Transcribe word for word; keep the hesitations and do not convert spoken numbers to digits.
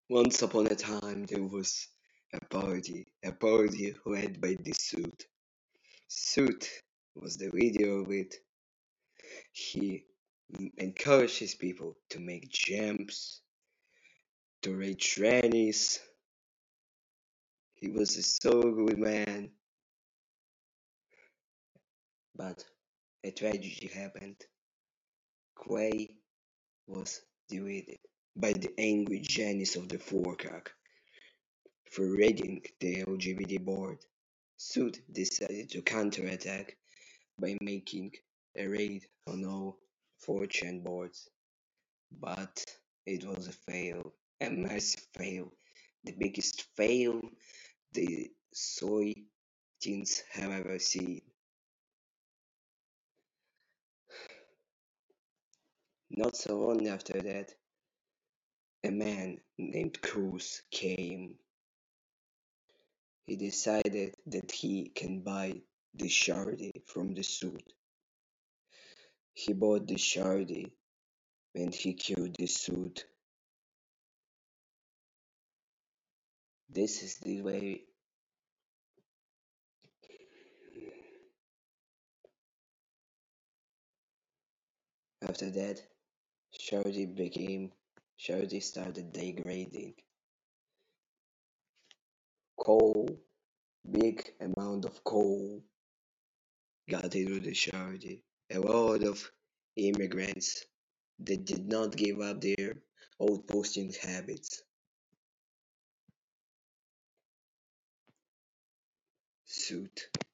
Once upon a time there was a party, a party led by this suit. Suit was the leader of it. He encouraged his people to make jumps, to rate trannies. He was a so good man, but a tragedy happened. Clay was deleted by the angry Janice of the Forecock for raiding the L G B T board. Suit decided to counterattack by making a raid on all four chan boards, but it was a fail, a massive fail, the biggest fail the soy teens have ever seen. Not so long after that, a man named Cruz came. He decided that he can buy the Shardy from the suit. He bought the Shardy and he killed the suit. This is the way. After that, Shardy became Shardy started degrading. Coal, big amount of coal got into the Shardy. A lot of immigrants that did not give up their old posting habits. Suit